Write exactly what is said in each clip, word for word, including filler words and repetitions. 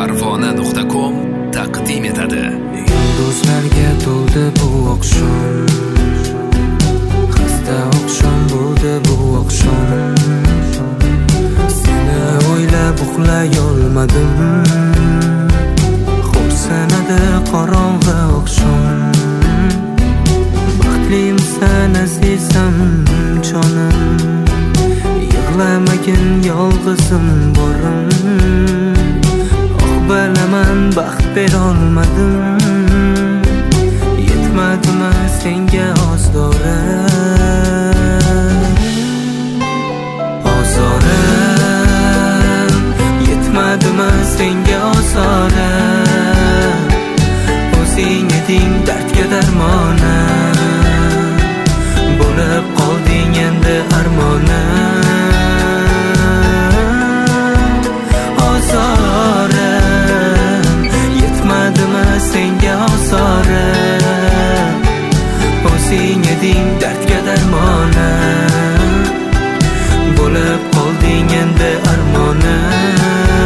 parvona nuqta com taqdim etadi. Yulduzlarga to'ldi bu oqshom, xasta oqshom bo'ldi bu oqshom. Seni o'ylab uxlay olmadim, xo'rsinadi qorong'i oqshom. Baxtlimsan azizam jonim, yig'lamagin yolg'izim borim. Bilaman baxt berolmadim, yetmadimi senga ozorim, ozorim, yetmadimi senga ozorim. O'zing eding dardga darmonim, bo'lib qolding endi armonim. Senga ozorim, o'zing eding dardga darmonim, bo'lib qolding endi armonim.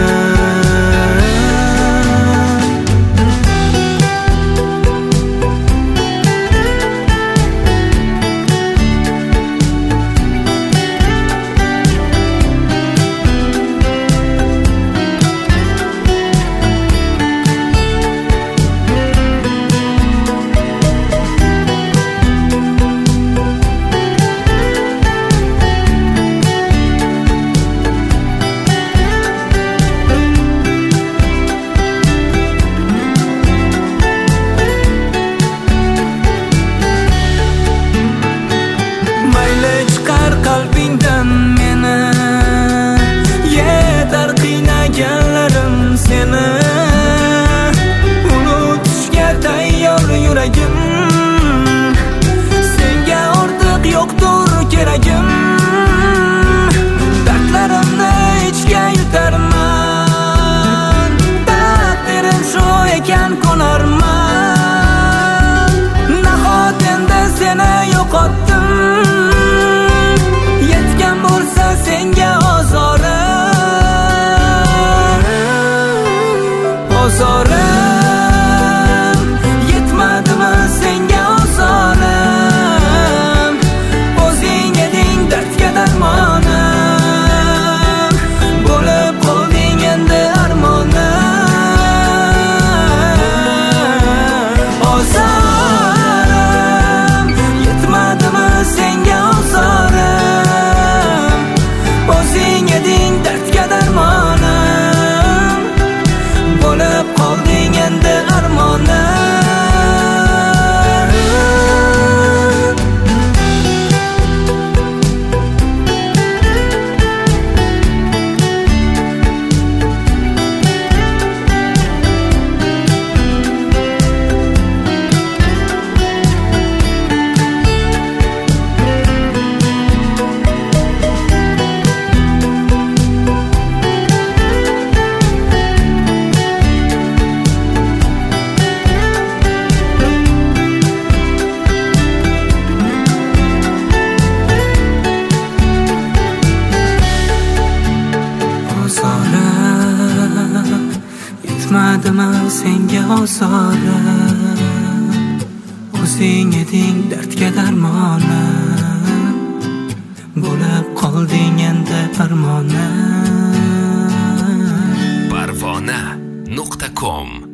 Qalbingdan meni yetar qiynaganlarim seni, unutishga tayyor yuragim. Senga ortiq yo'qdir keragim, dardlarimni ichga yutarman. Taqdirim shu ekan ko'narman. Nahot endi seni yo'qotdim, bo'lsa senga ozorim, ozorim, yetmadimi senga ozorim. O'zing eding dardga darmonim, bo'lib qolding endi armonim. Ozorim, yetmadimi senga ozorim. O'zing eding dardga darmonim, bo'lib qolding endi armonim. Yetmadimi senga ozorim, o'zing eding dardga darmonim, bo'lib qolding endi armonim. parvona nuqta com